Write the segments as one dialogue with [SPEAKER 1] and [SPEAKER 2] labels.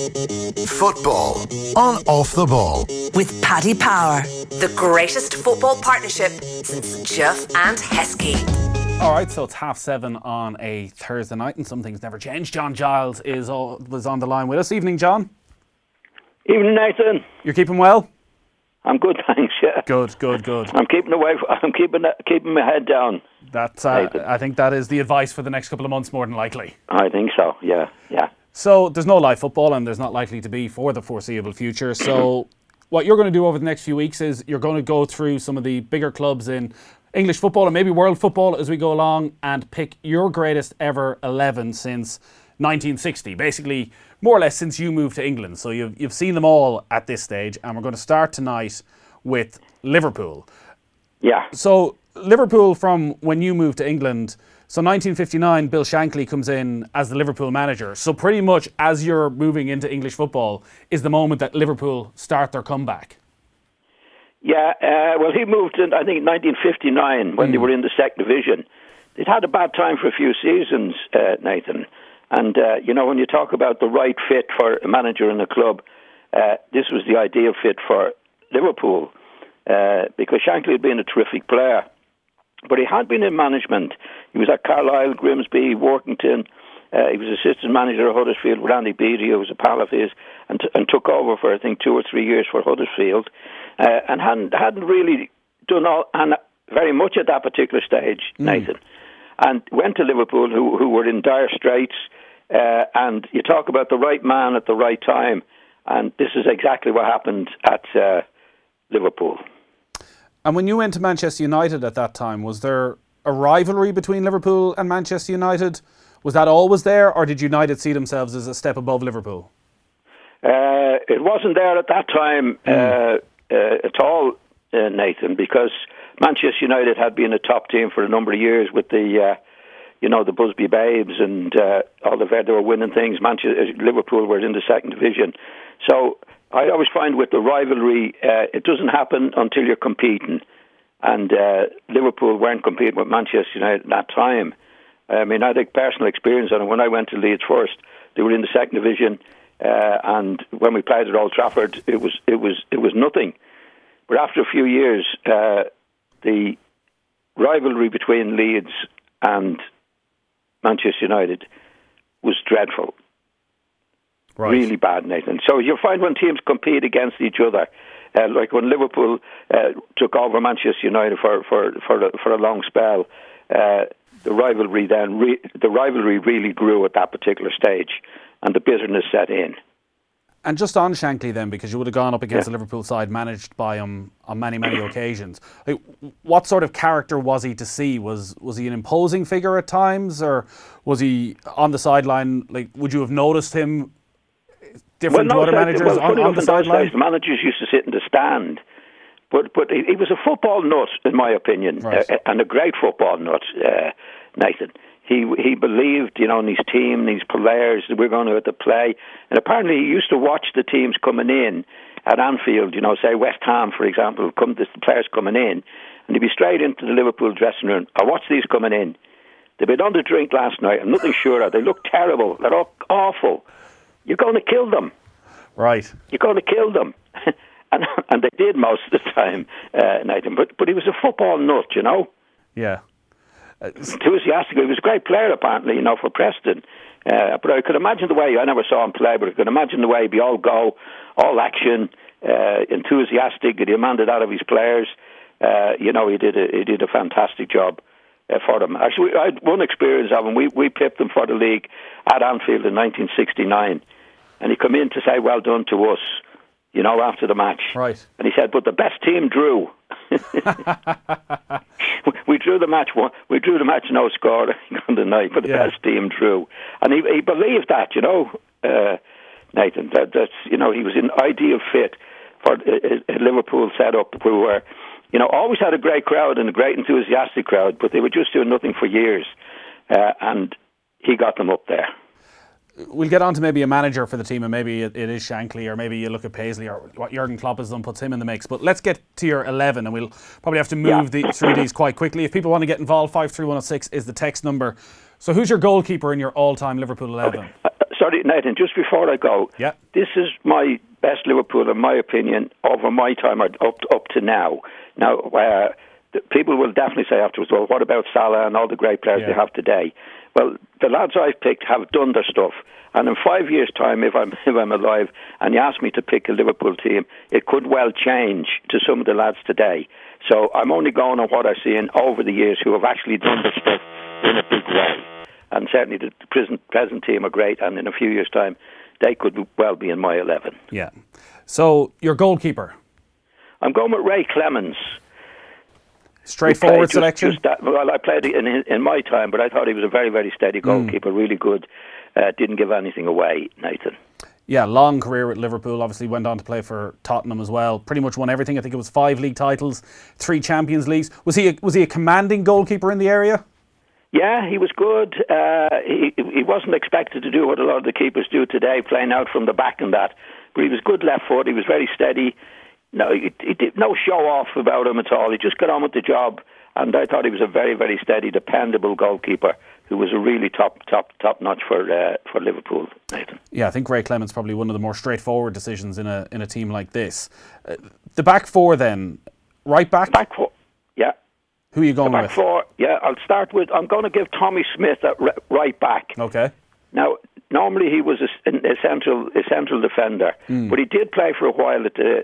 [SPEAKER 1] Football on Off the Ball.
[SPEAKER 2] With Paddy Power, the greatest football partnership since Duff and Heskey.
[SPEAKER 3] Alright, so it's 7:30 on a Thursday night and some things never change. John Giles was on the line with us. Evening, John.
[SPEAKER 4] Evening, Nathan.
[SPEAKER 3] You're keeping well?
[SPEAKER 4] I'm good, thanks, yeah.
[SPEAKER 3] Good.
[SPEAKER 4] I'm keeping my head down.
[SPEAKER 3] That's, I think that is the advice for the next couple of months, more than likely.
[SPEAKER 4] I think so, yeah.
[SPEAKER 3] So there's no live football, and there's not likely to be for the foreseeable future. So what you're going to do over the next few weeks is you're going to go through some of the bigger clubs in English football and maybe world football as we go along and pick your greatest ever 11 since 1960. Basically, more or less since you moved to England. So you've seen them all at this stage, and we're going to start tonight with Liverpool.
[SPEAKER 4] Yeah.
[SPEAKER 3] So Liverpool from when you moved to England, so 1959, Bill Shankly comes in as the Liverpool manager. So pretty much as you're moving into English football is the moment that Liverpool start their comeback.
[SPEAKER 4] Yeah, well, he moved in, I think, 1959 when they were in the second division. They'd had a bad time for a few seasons, Nathan. And, when you talk about the right fit for a manager in a club, this was the ideal fit for Liverpool because Shankly had been a terrific player. But he had been in management. He was at Carlisle, Grimsby, Workington. He was assistant manager at Huddersfield with Andy Beattie, who was a pal of his, and took over for, I think, 2 or 3 years for Huddersfield. And hadn't really done very much at that particular stage, Nathan. And went to Liverpool, who were in dire straits. And you talk about the right man at the right time. And this is exactly what happened at Liverpool.
[SPEAKER 3] And when you went to Manchester United at that time, was there a rivalry between Liverpool and Manchester United? Was that always there, or did United see themselves as a step above Liverpool?
[SPEAKER 4] It wasn't there at that time at all, Nathan, because Manchester United had been a top team for a number of years with the Busby Babes and all the they were winning things. Liverpool were in the second division. So I always find with the rivalry, it doesn't happen until you're competing. And Liverpool weren't competing with Manchester United at that time. I mean, I think personal experience on it. When I went to Leeds first, they were in the second division, and when we played at Old Trafford, it was nothing. But after a few years, the rivalry between Leeds and Manchester United was dreadful. Right. Really bad, Nathan. So you'll find when teams compete against each other, like when Liverpool took over Manchester United for a long spell, the rivalry really grew at that particular stage, and the bitterness set in.
[SPEAKER 3] And just on Shankly then, because you would have gone up against the Liverpool side managed by him on many occasions. Like, what sort of character was he to see? Was he an imposing figure at times, or was he on the sideline? Like, would you have noticed him different to other managers on the sideline?
[SPEAKER 4] The managers used to sit in the stand, but he was a football nut, in my opinion, right. And a great football nut, Nathan. He believed, in his team, these players that we're going to have to play. And apparently he used to watch the teams coming in at Anfield, say West Ham, for example, the players coming in, and he'd be straight into the Liverpool dressing room. I watched these coming in. They've been on the drink last night. I'm nothing sure of. They look terrible. They're all awful. You're going to kill them. Right. You're going to kill them. and they did most of the time, Nathan. But he was a football nut,
[SPEAKER 3] Yeah.
[SPEAKER 4] Enthusiastic. He was a great player, apparently, for Preston. But I could imagine the way, I never saw him play, but I could imagine the way he'd be all go, all action, enthusiastic. He demanded out of his players. He did a fantastic job for them. Actually, I had one experience of him. We pipped them for the league at Anfield in 1969. And he come in to say well done to us, after the match.
[SPEAKER 3] Right.
[SPEAKER 4] And he said, but the best team drew. We drew the match. We drew the match, no score on the night, but the best team drew, and he believed that. Nathan, that's he was an ideal fit for a Liverpool setup. Who were, always had a great crowd and a great enthusiastic crowd, but they were just doing nothing for years, and he got them up there.
[SPEAKER 3] We'll get on to maybe a manager for the team, and maybe it is Shankly, or maybe you look at Paisley, or what Jurgen Klopp has done puts him in the mix. But let's get to your 11, and we'll probably have to move through these quite quickly. If people want to get involved, 53106 is the text number. So who's your goalkeeper in your all-time Liverpool 11?
[SPEAKER 4] Okay. sorry, Nathan, just before I go,
[SPEAKER 3] Yeah.
[SPEAKER 4] this is my best Liverpool, in my opinion, over my time, or up to now. Now, people will definitely say afterwards, well, what about Salah and all the great players they have today? Well, the lads I've picked have done their stuff. And in 5 years' time, if I'm alive, and you ask me to pick a Liverpool team, it could well change to some of the lads today. So I'm only going on what I've seen over the years who have actually done their stuff in a big way. And certainly the present team are great, and in a few years' time, they could well be in my 11.
[SPEAKER 3] Yeah. So, your goalkeeper?
[SPEAKER 4] I'm going with Ray Clemens.
[SPEAKER 3] Straightforward selection?
[SPEAKER 4] Well, I played in my time, but I thought he was a very, very steady goalkeeper, really good. Didn't give anything away, Nathan.
[SPEAKER 3] Yeah, long career at Liverpool. Obviously went on to play for Tottenham as well. Pretty much won everything. I think it was 5 league titles, 3 Champions Leagues. Was he a commanding goalkeeper in the area?
[SPEAKER 4] Yeah, he was good. He wasn't expected to do what a lot of the keepers do today, playing out from the back and that. But he was good left foot. He was very steady. No, he did no show off about him at all. He just got on with the job. And I thought he was a very, very steady, dependable goalkeeper who was a really top notch for Liverpool, Nathan.
[SPEAKER 3] Yeah, I think Ray Clemens probably one of the more straightforward decisions in a team like this. The back four then, right back?
[SPEAKER 4] Back four, yeah.
[SPEAKER 3] Who are you going with?
[SPEAKER 4] Back four, yeah. I'm going to give Tommy Smith at right back.
[SPEAKER 3] Okay.
[SPEAKER 4] Now, normally he was a central defender, but he did play for a while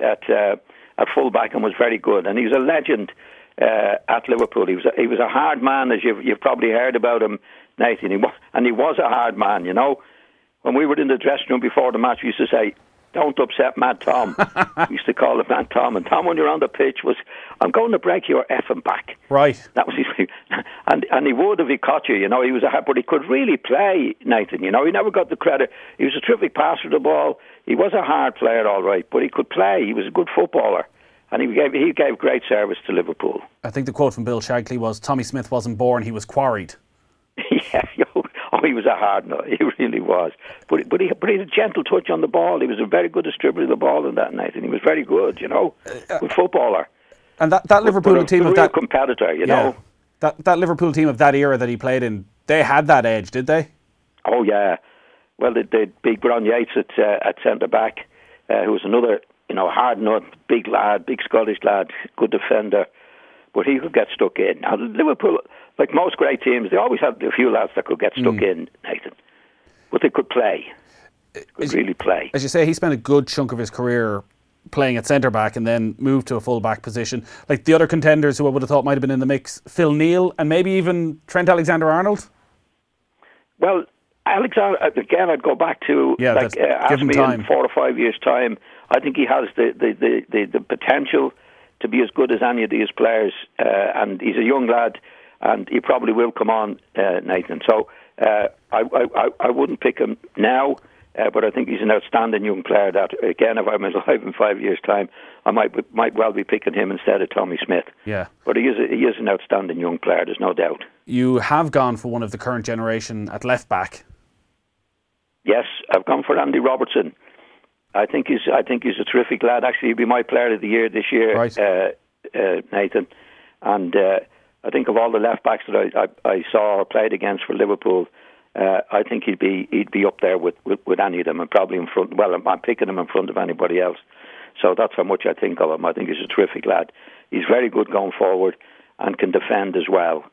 [SPEAKER 4] at full back and was very good. And he was a legend at Liverpool. He was a hard man, as you've probably heard about him, Nathan. He was a hard man. You know, when we were in the dressing room before the match, we used to say, "Don't upset Mad Tom." We used to call him Mad Tom. And Tom, when you're on the pitch, was, "I'm going to break your effing back."
[SPEAKER 3] Right.
[SPEAKER 4] That was his. And he would if he caught you. You know, he was but he could really play, Nathan. You know, he never got the credit. He was a terrific passer of the ball. He was a hard player, all right, but he could play. He was a good footballer. And he gave great service to Liverpool.
[SPEAKER 3] I think the quote from Bill Shagley was, "Tommy Smith wasn't born, he was quarried."
[SPEAKER 4] Yeah, he was a hard nut. He really was. But he had a gentle touch on the ball. He was a very good distributor of the ball in that night, and he was very good, you know, good footballer.
[SPEAKER 3] And that Liverpool team of that
[SPEAKER 4] competitor, you know.
[SPEAKER 3] That Liverpool team of that era that he played in, they had that edge, did they?
[SPEAKER 4] Oh yeah. Well, they big Brian Yates at centre back, who was another, you know, hard nut, big lad, big Scottish lad, good defender, but he could get stuck in. Now Liverpool, like most great teams, they always had a few lads that could get stuck in, Nathan, but they could play. Really play.
[SPEAKER 3] As you say, he spent a good chunk of his career playing at centre back and then moved to a full back position. Like the other contenders who I would have thought might have been in the mix, Phil Neal and maybe even Trent Alexander-Arnold.
[SPEAKER 4] Well, Alexander, again, I'd go back to ask me
[SPEAKER 3] time.
[SPEAKER 4] in 4 or 5 years' time. I think he has the potential to be as good as any of these players, and he's a young lad, and he probably will come on, Nathan. So I wouldn't pick him now, but I think he's an outstanding young player. That again, if I'm alive in 5 years' time, I might well be picking him instead of Tommy Smith.
[SPEAKER 3] Yeah,
[SPEAKER 4] but he is an outstanding young player. There's no doubt.
[SPEAKER 3] You have gone for one of the current generation at left back.
[SPEAKER 4] Yes, I've gone for Andy Robertson. I think he's a terrific lad. Actually, he'll be my player of the year this year,
[SPEAKER 3] right.
[SPEAKER 4] Nathan. And I think of all the left backs that I saw or played against for Liverpool, I think he'd be up there with any of them, and probably in front. Well, I'm picking him in front of anybody else. So that's how much I think of him. I think he's a terrific lad. He's very good going forward and can defend as well.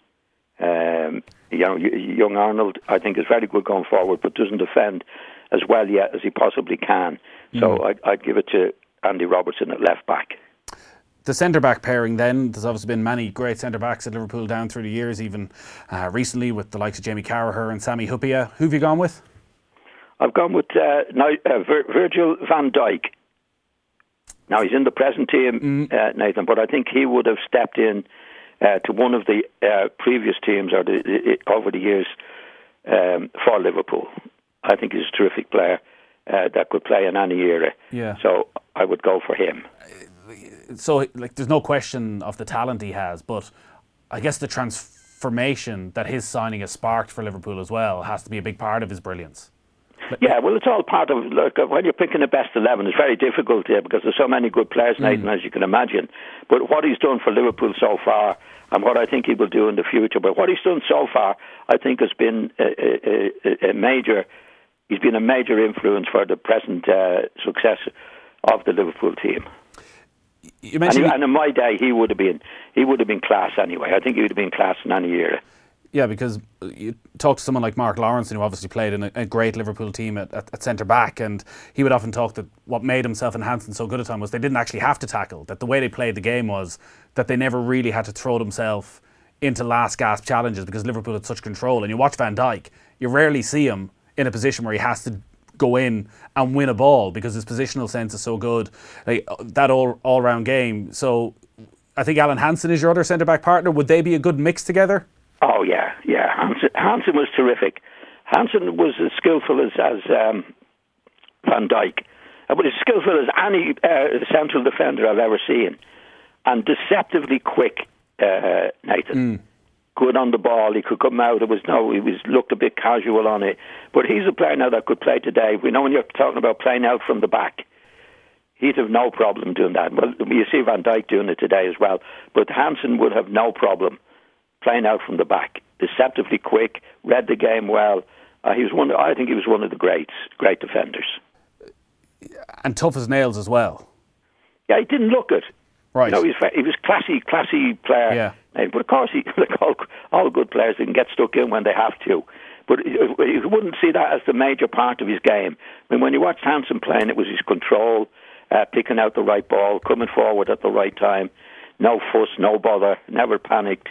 [SPEAKER 4] Young Arnold, I think, is very good going forward, but doesn't defend as well yet as he possibly can. So I'd give it to Andy Robertson at left back.
[SPEAKER 3] The centre-back pairing then, there's obviously been many great centre-backs at Liverpool down through the years, even recently with the likes of Jamie Carragher and Sami Hyypiä. Who have you gone with? I've
[SPEAKER 4] gone with Virgil van Dijk. Now, he's in the present team, Nathan, but I think he would have stepped in to one of the previous teams over the years for Liverpool. I think he's a terrific player that could play in any era.
[SPEAKER 3] Yeah.
[SPEAKER 4] So I would go for him.
[SPEAKER 3] So, there's no question of the talent he has, but I guess the transformation that his signing has sparked for Liverpool as well has to be a big part of his brilliance.
[SPEAKER 4] Yeah, well, it's all part of, when you're picking the best 11, it's very difficult here because there's so many good players, Nathan, as you can imagine. But what he's done for Liverpool so far, and what I think he will do in the future, but what he's done so far, I think has been a major, he's been a major influence for the present success of the Liverpool team.
[SPEAKER 3] You mentioned
[SPEAKER 4] and in my day, he would have been class anyway. I think he would have been class in any era.
[SPEAKER 3] Yeah, because you talk to someone like Mark Lawrence, who obviously played in a great Liverpool team at centre-back, and he would often talk that what made himself and Hansen so good at the time was they didn't actually have to tackle, that the way they played the game was that they never really had to throw themselves into last-gasp challenges because Liverpool had such control. And you watch Van Dijk, you rarely see him in a position where he has to go in and win a ball because his positional sense is so good, like that all-round game. So I think Alan Hansen is your other centre-back partner. Would they be a good mix together?
[SPEAKER 4] Oh, yeah. Hansen was terrific. Hansen was as skillful as Van Dijk, but as skillful as any central defender I've ever seen, and deceptively quick, Nathan. Good on the ball. He could come out. He looked a bit casual on it. But he's a player now that could play today. We know when you're talking about playing out from the back, he'd have no problem doing that. Well, you see Van Dijk doing it today as well. But Hansen would have no problem playing out from the back. Deceptively quick, read the game well. I think he was one of the great defenders.
[SPEAKER 3] And tough as nails as well.
[SPEAKER 4] Yeah, he didn't look it.
[SPEAKER 3] Right.
[SPEAKER 4] He was classy player.
[SPEAKER 3] Yeah.
[SPEAKER 4] But of course, all good players, they can get stuck in when they have to. But you wouldn't see that as the major part of his game. I mean, when you watched Hansen playing, it was his control, picking out the right ball, coming forward at the right time, no fuss, no bother, never panicked.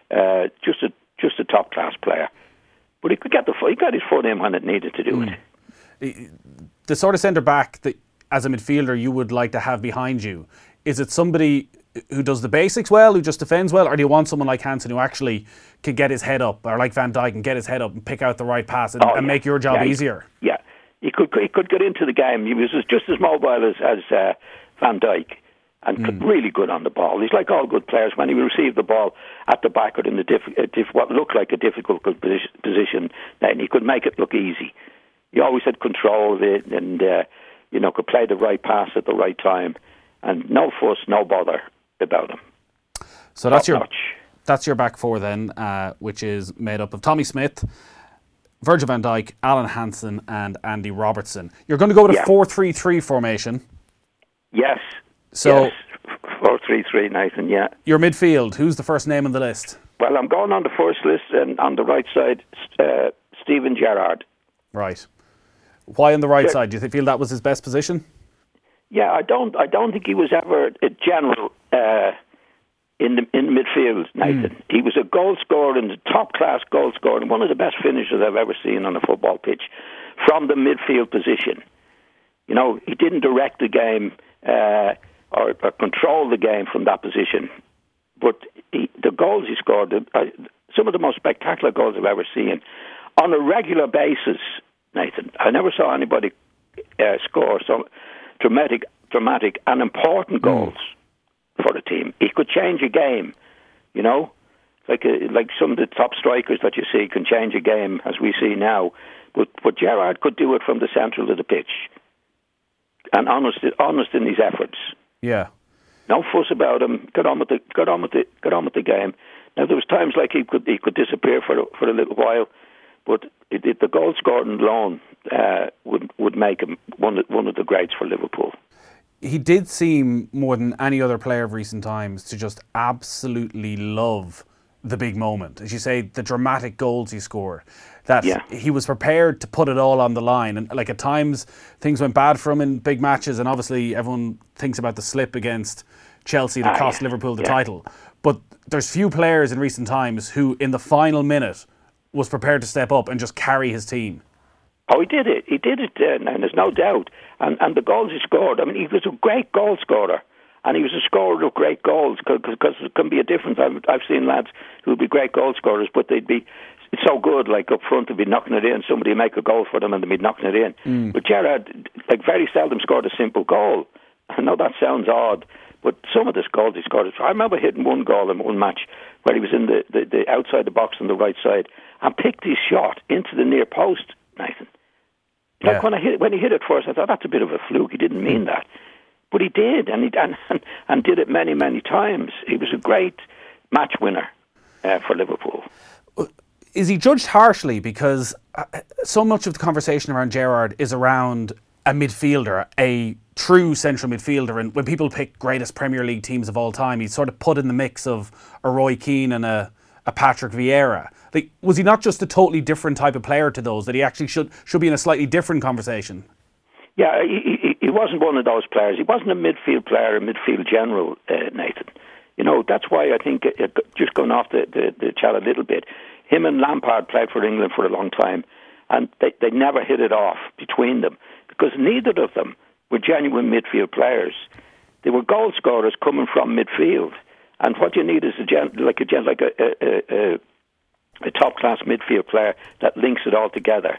[SPEAKER 4] Just a top class player. But he got his foot in when it needed to do it.
[SPEAKER 3] The sort of centre back that, as a midfielder, you would like to have behind you, is it somebody who does the basics well, who just defends well, or do you want someone like Hansen who actually can get his head up, or like Van Dijk and get his head up and pick out the right pass and make your job easier?
[SPEAKER 4] Yeah, he could get into the game. He was just as mobile as Van Dijk, and really good on the ball. He's like all good players. When he received the ball at the back or in what looked like a difficult position, then he could make it look easy. He always had control of it, and could play the right pass at the right time, and no fuss, no bother about him.
[SPEAKER 3] So that's your back four then, which is made up of Tommy Smith, Virgil van Dijk, Alan Hansen, and Andy Robertson. You're going to go with a 4-3-3 formation.
[SPEAKER 4] Yes.
[SPEAKER 3] So
[SPEAKER 4] 4-3-3, Nathan. Yeah.
[SPEAKER 3] Your midfield. Who's the first name on the list?
[SPEAKER 4] Well, I'm going on the first list, and on the right side, Steven Gerrard.
[SPEAKER 3] Right. Why on the right side? Do you feel that was his best position?
[SPEAKER 4] Yeah, I don't think he was ever a general in midfield, Nathan. He was a goal scorer, and a top class goal scorer, and one of the best finishers I've ever seen on a football pitch from the midfield position. He didn't direct the game or control the game from that position, but the goals he scored, some of the most spectacular goals I've ever seen on a regular basis, Nathan. I never saw anybody score so dramatic and important goals for the team. He could change a game, like some of the top strikers that you see can change a game, as we see now. But Gerrard could do it from the central of the pitch, and honest in his efforts.
[SPEAKER 3] Yeah.
[SPEAKER 4] No fuss about him. Got on with the game. Now there was times like he could disappear for a little while, but the goal scoring alone would make him one of the greats for Liverpool.
[SPEAKER 3] He did seem, more than any other player of recent times, to just absolutely love the big moment. As you say, the dramatic goals he scored, that he was prepared to put it all on the line. And like at times, things went bad for him in big matches, and obviously everyone thinks about the slip against Chelsea that cost Liverpool the title. But there's few players in recent times who, in the final minute, was prepared to step up and just carry his team.
[SPEAKER 4] Oh, he did it. And there's no doubt. And the goals he scored, I mean, he was a great goal scorer. And he was a scorer of great goals, because there can be a difference. I've seen lads who would be great goal scorers, but they'd be so good, like up front, to be knocking it in. Somebody would make a goal for them and they'd be knocking it in. But Gerrard, very seldom scored a simple goal. I know that sounds odd, but some of the goals he scored, I remember hitting one goal in one match where he was in the outside the box on the right side and picked his shot into the near post, Nathan. Like when he hit it first, I thought, that's a bit of a fluke. He didn't mean that. But he did, and did it many times. He was a great match winner for Liverpool.
[SPEAKER 3] Is he judged harshly because so much of the conversation around Gerrard is around a midfielder, a true central midfielder, and when people pick greatest Premier League teams of all time, he's sort of put in the mix of a Roy Keane and a Patrick Vieira. Like, was he not just a totally different type of player to those, that he actually should be in a slightly different conversation?
[SPEAKER 4] Yeah, he wasn't one of those players. He wasn't a midfield player, a midfield general, Nathan. You know, that's why I think, just going off the chat a little bit, him and Lampard played for England for a long time, and they never hit it off between them, because neither of them were genuine midfield players. They were goal scorers coming from midfield, and what you need is a top class midfield player that links it all together.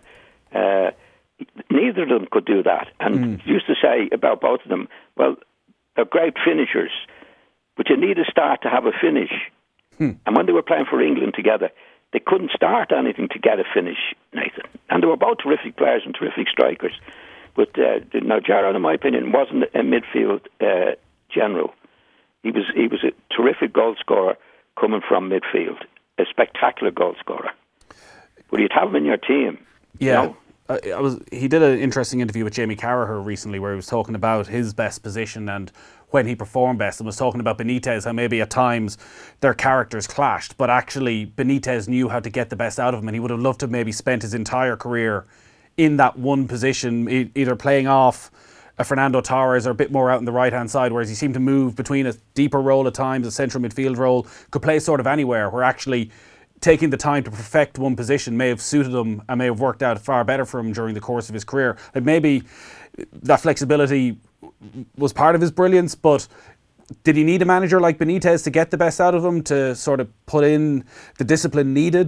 [SPEAKER 4] Neither of them could do that, and used to say about both of them, well, they're great finishers, but you need a start to have a finish. And when they were playing for England together, they couldn't start anything to get a finish, Nathan. And they were both terrific players and terrific strikers. But now, Gerrard, in my opinion, wasn't a midfield general. He was a terrific goal scorer coming from midfield, a spectacular goal scorer. But you'd have him in your team.
[SPEAKER 3] Yeah.
[SPEAKER 4] You know?
[SPEAKER 3] He did an interesting interview with Jamie Carragher recently where he was talking about his best position and when he performed best, and was talking about Benitez, how maybe at times their characters clashed, but actually Benitez knew how to get the best out of him, and he would have loved to have maybe spent his entire career in that one position, either playing off a Fernando Torres or a bit more out on the right-hand side, whereas he seemed to move between a deeper role at times, a central midfield role, could play sort of anywhere, where actually taking the time to perfect one position may have suited him and may have worked out far better for him during the course of his career. Like, maybe that flexibility was part of his brilliance, but did he need a manager like Benitez to get the best out of him, to sort of put in the discipline needed?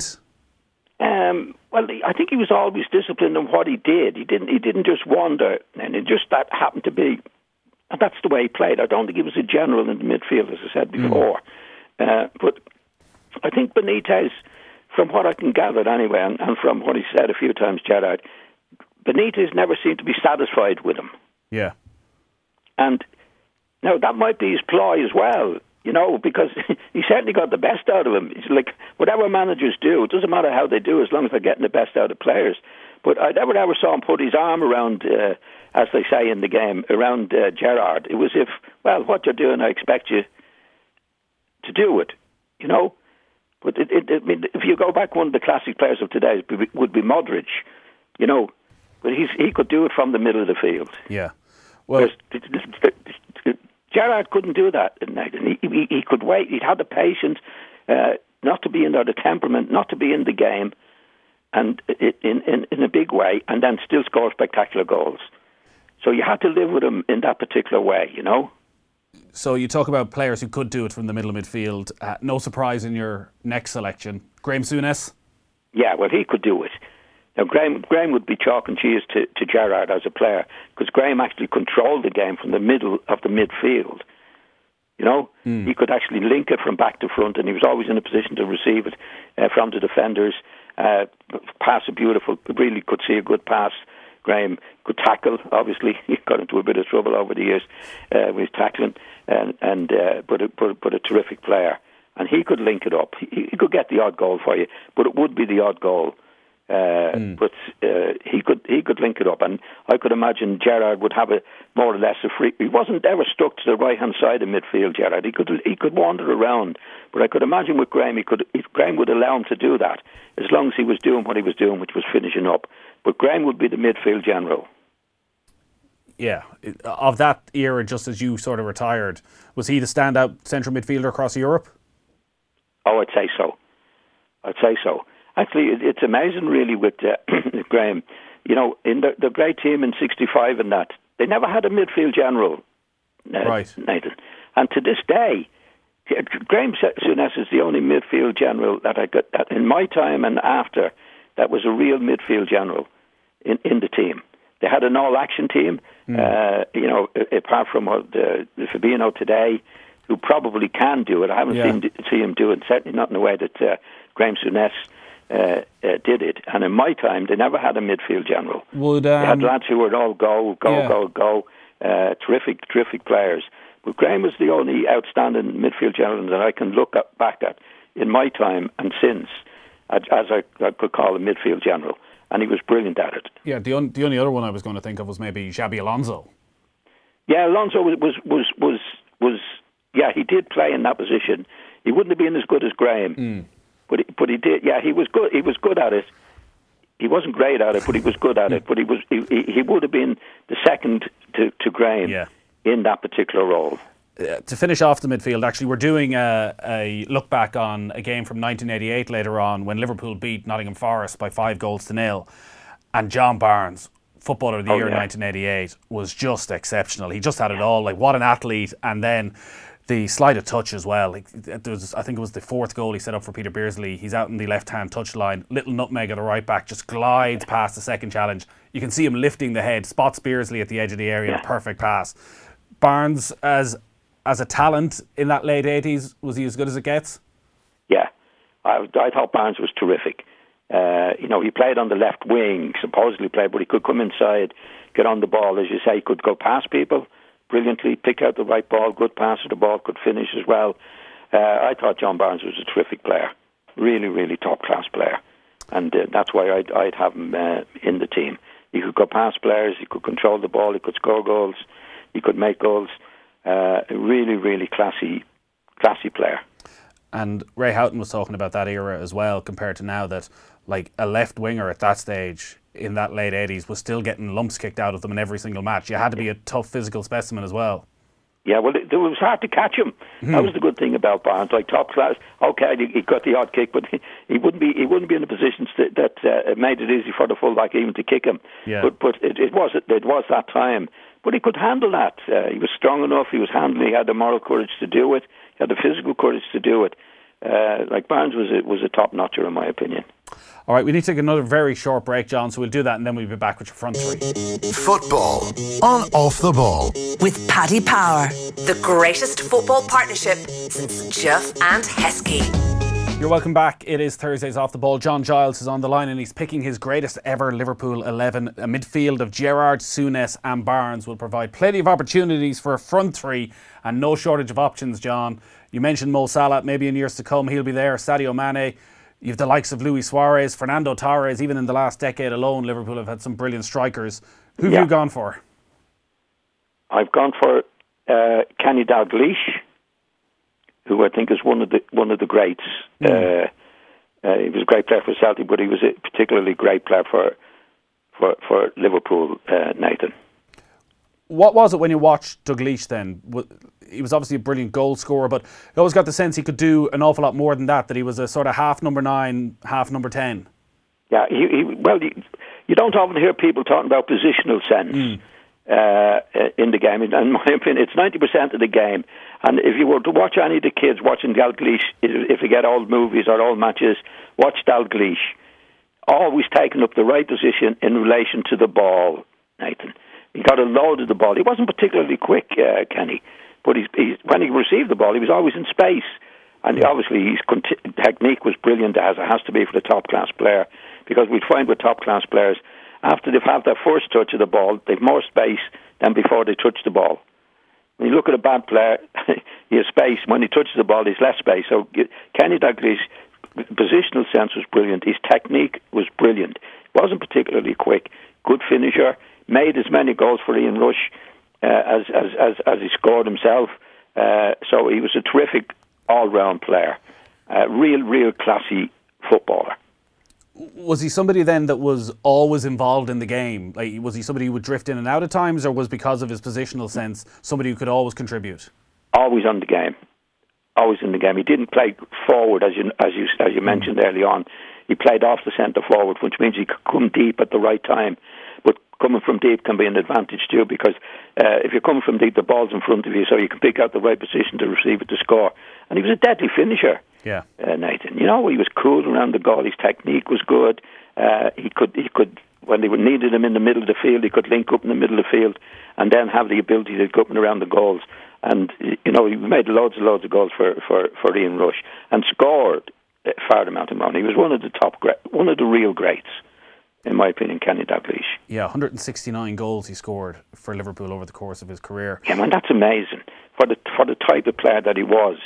[SPEAKER 4] Well, I think he was always disciplined in what he did. He didn't just wander, and it just that happened to be, and that's the way he played. I don't think he was a general in the midfield, as I said before. But I think Benitez, from what I can gather anyway, and from what he said a few times, Gerrard, Benitez never seemed to be satisfied with him.
[SPEAKER 3] Yeah.
[SPEAKER 4] And now that might be his ploy as well, you know, because he certainly got the best out of him. It's like whatever managers do, it doesn't matter how they do, as long as they're getting the best out of players. But I never saw him put his arm around, as they say in the game, around Gerrard. It was if, well, what you're doing, I expect you to do it, you know. But I mean, if you go back, one of the classic players of today would be Modric, you know. But he could do it from the middle of the field.
[SPEAKER 3] Yeah. Well,
[SPEAKER 4] Gerrard couldn't do that at night. And he could wait. He'd have the patience not to be in there, the temperament, not to be in the game, and in a big way, and then still score spectacular goals. So you had to live with him in that particular way, you know.
[SPEAKER 3] So you talk about players who could do it from the middle of midfield. No surprise in your next selection, Graham Souness. Yeah,
[SPEAKER 4] well, he could do it. Now, Graham would be chalk and cheese to Gerrard as a player, because Graham actually controlled the game from the middle of the midfield. You know, he could actually link it from back to front, and he was always in a position to receive it from the defenders. Pass a beautiful, really could see a good pass. Graham could tackle. Obviously, he got into a bit of trouble over the years with his tackling, but a terrific player. And he could link it up. He could get the odd goal for you, but it would be the odd goal. But he could link it up, and I could imagine Gerrard would have a more or less a free. He wasn't ever stuck to the right hand side of midfield. Gerrard, he could wander around, but I could imagine with Graham, Graham would allow him to do that as long as he was doing what he was doing, which was finishing up. But Graham would be the midfield general.
[SPEAKER 3] Yeah, of that era, just as you sort of retired, was he the standout central midfielder across Europe?
[SPEAKER 4] Oh, I'd say so. Actually, it's amazing, really, with Graham. You know, in the great team in '65 and that, they never had a midfield general,
[SPEAKER 3] right,
[SPEAKER 4] Nathan. And to this day, Graham Souness is the only midfield general that I got in my time and after that was a real midfield general in the team. They had an all-action team, you know, apart from the Fabinho today, who probably can do it. I haven't seen him do it, certainly not in the way that Graham Souness did it. And in my time, they never had a midfield general. They had lads who were all go. Terrific players. But Graham was the only outstanding midfield general that I can look back at in my time and since. as I could call a midfield general, and he was brilliant at it.
[SPEAKER 3] Yeah, the only other one I was going to think of was maybe Xabi Alonso.
[SPEAKER 4] Yeah, Alonso was yeah, he did play in that position. He wouldn't have been as good as Graham, but he did. Yeah, he was good. He was good at it. He wasn't great at it, but he was good at it. But he would have been the second to Graham in that particular role.
[SPEAKER 3] To finish off the midfield, actually, we're doing a look back on a game from 1988 later on when Liverpool beat Nottingham Forest by 5-0. And John Barnes, Footballer of the Year in 1988, was just exceptional. He just had it all. Like, what an athlete. And then the sleight of touch as well. I think it was the fourth goal he set up for Peter Beardsley. He's out in the left-hand touch line. Little nutmeg at the right back, just glides past the second challenge. You can see him lifting the head, spots Beardsley at the edge of the area, a perfect pass. Barnes, as a talent in that late 80s, was he as good as it gets?
[SPEAKER 4] Yeah, I thought Barnes was terrific. He played on the left wing, supposedly played, but he could come inside, get on the ball, as you say, could go past people brilliantly, pick out the right ball, good pass of the ball, could finish as well. I thought John Barnes was a terrific player, really, really top-class player, and that's why I'd have him in the team. He could go past players, he could control the ball, he could score goals, he could make goals. A really, really classy player.
[SPEAKER 3] And Ray Houghton was talking about that era as well, compared to now, that like a left winger at that stage in that late 80s was still getting lumps kicked out of them in every single match. You had to be a tough physical specimen as well. Yeah, well,
[SPEAKER 4] it was hard to catch him. That was the good thing about Barnes. Like top class, okay, he got the odd kick, but he wouldn't be in a position that made it easy for the fullback even to kick him. Yeah. But it was that time. But he could handle that. He was strong enough. He was handling. He had the moral courage to do it. He had the physical courage to do it. Barnes was a top notcher in my opinion.
[SPEAKER 3] All right, we need to take another very short break, John, so we'll do that and then we'll be back with your front three.
[SPEAKER 1] Football on Off the Ball.
[SPEAKER 2] With Paddy Power, the greatest football partnership since Duff and Heskey.
[SPEAKER 3] You're welcome back. It is Thursdays Off the Ball. John Giles is on the line and he's picking his greatest ever Liverpool 11. A midfield of Gerrard, Souness and Barnes will provide plenty of opportunities for a front three and no shortage of options, John. You mentioned Mo Salah, maybe in years to come he'll be there. Sadio Mane. You've the likes of Luis Suarez, Fernando Torres. Even in the last decade alone, Liverpool have had some brilliant strikers. Who have you gone for?
[SPEAKER 4] I've gone for Kenny Dalglish, who I think is one of the greats. He was a great player for Celtic, but he was a particularly great player for Liverpool, Nathan.
[SPEAKER 3] What was it when you watched Dalglish then? He was obviously a brilliant goal scorer, but you always got the sense he could do an awful lot more than that he was a sort of half number 9, half number 10. Yeah,
[SPEAKER 4] you don't often hear people talking about positional sense in the game. In my opinion, it's 90% of the game. And if you were to watch any of the kids watching Dalglish, if you get old movies or old matches, watch Dalglish. Always taking up the right position in relation to the ball, Nathan. He got a load of the ball. He wasn't particularly quick, Kenny, but when he received the ball, he was always in space. And obviously his technique was brilliant, as it has to be for the top-class player, because we find with top-class players, after they've had their first touch of the ball, they've more space than before they touch the ball. When you look at a bad player, he has space. When he touches the ball, he's less space. So Kenny Dalglish's positional sense was brilliant. His technique was brilliant. He wasn't particularly quick. Good finisher. Made as many goals for Ian Rush as he scored himself. So he was a terrific all-round player. Real classy footballer.
[SPEAKER 3] Was he somebody then that was always involved in the game? Like, was he somebody who would drift in and out at times, or was because of his positional sense somebody who could always contribute?
[SPEAKER 4] Always on the game. Always in the game. He didn't play forward as you mentioned early on. He played off the centre forward, which means he could come deep at the right time. But coming from deep can be an advantage too, because if you're coming from deep, the ball's in front of you, so you can pick out the right position to receive it to score. And he was a deadly finisher.
[SPEAKER 3] Yeah,
[SPEAKER 4] Nathan. He was cool around the goal. His technique was good. He could when they needed him in the middle of the field, he could link up in the middle of the field, and then have the ability to go up and around the goals. And he made loads of goals for Ian Rush and scored a fair amount of money. He was one of the real greats, in my opinion, Kenny Dalglish.
[SPEAKER 3] Yeah, 169 goals he scored for Liverpool over the course of his career.
[SPEAKER 4] Yeah, man, that's amazing for the type of player that he was.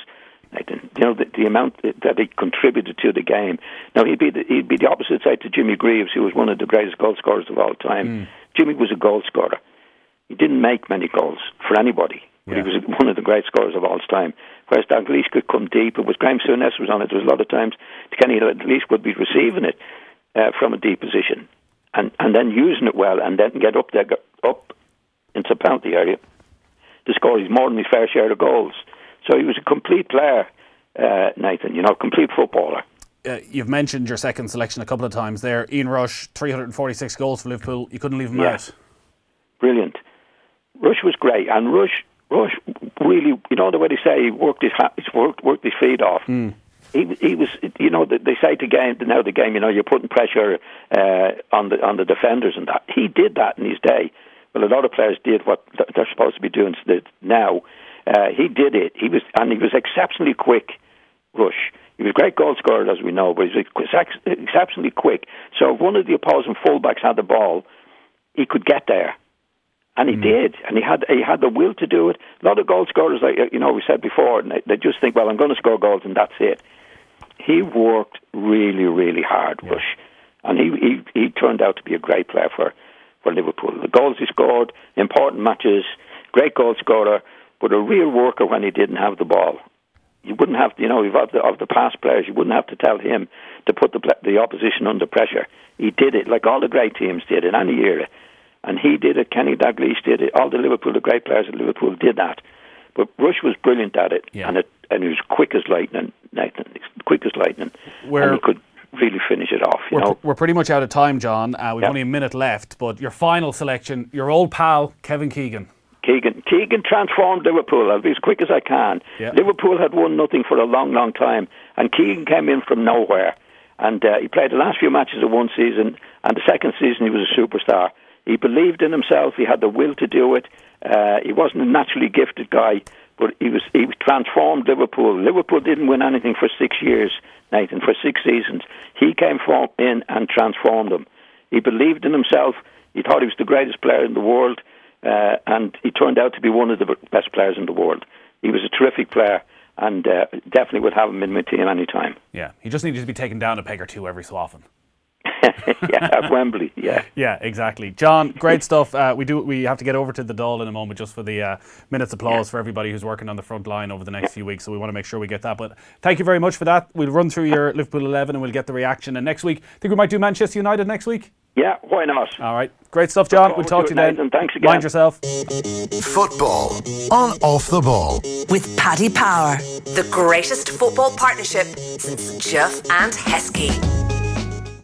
[SPEAKER 4] Nathan. You know, the amount that he contributed to the game. Now, he'd be the opposite side to Jimmy Greaves, who was one of the greatest goal scorers of all time. Jimmy was a goal scorer. He didn't make many goals for anybody, but he was one of the great scorers of all time. Whereas Dalglish could come deep. It was Graham Souness was on it. There was a lot of times Kenny Dalglish would be receiving it from a deep position and then using it well, and then get up into the penalty area to score his more than his fair share of goals. So he was a complete player, Nathan, complete footballer.
[SPEAKER 3] You've mentioned your second selection a couple of times there. Ian Rush, 346 goals for Liverpool. You couldn't leave him out.
[SPEAKER 4] Brilliant. Rush was great, and Rush really, the way they say he worked his feet off. He was, they say the game, you're putting pressure on the defenders and that. He did that in his day. Well, a lot of players did what they're supposed to be doing now. He did it. He was exceptionally quick, Rush. He was a great goal scorer, as we know, but he was exceptionally quick. So if one of the opposing fullbacks had the ball, he could get there. And he did, and he had the will to do it. A lot of goal scorers, like we said before, they just think, well, I'm going to score goals and that's it. He worked really, really hard, Rush, and he turned out to be a great player for Liverpool. The goals he scored, important matches, great goal scorer, but a real worker when he didn't have the ball. You wouldn't have, of the past players, you wouldn't have to tell him to put the opposition under pressure. He did it, like all the great teams did in any era. And he did it, Kenny Dalglish did it, all the great players at Liverpool did that. But Rush was brilliant at it, and he was quick as lightning, Nathan, quick as lightning. And he could really finish it off,
[SPEAKER 3] We're pretty much out of time, John. We've only a minute left, but your final selection, your old pal, Kevin Keegan.
[SPEAKER 4] Keegan transformed Liverpool. I'll be as quick as I can. Yeah. Liverpool had won nothing for a long, long time, and Keegan came in from nowhere. And he played the last few matches of one season, and the second season he was a superstar. He believed in himself. He had the will to do it. He wasn't a naturally gifted guy, but he transformed Liverpool. Liverpool didn't win anything for 6 years, Nathan, for 6 seasons. He came in and transformed them. He believed in himself. He thought he was the greatest player in the world, and he turned out to be one of the best players in the world. He was a terrific player, and definitely would have him in my team any time.
[SPEAKER 3] Yeah, he just needed to be taken down a peg or two every so often.
[SPEAKER 4] At Wembley, yeah.
[SPEAKER 3] Yeah, exactly. John, great stuff. We have to get over to the Dáil in a moment just for the minute's applause for everybody who's working on the front line over the next few weeks, so we want to make sure we get that. But thank you very much for that. We'll run through your Liverpool 11 and we'll get the reaction. And next week, I think we might do Manchester United next week.
[SPEAKER 4] Yeah, why not?
[SPEAKER 3] All right. Great stuff, John. We'll talk to you then.
[SPEAKER 4] Nathan. Thanks again.
[SPEAKER 3] Mind yourself.
[SPEAKER 1] Football on Off the Ball.
[SPEAKER 2] With Paddy Power, the greatest football partnership since Jeff and Heskey.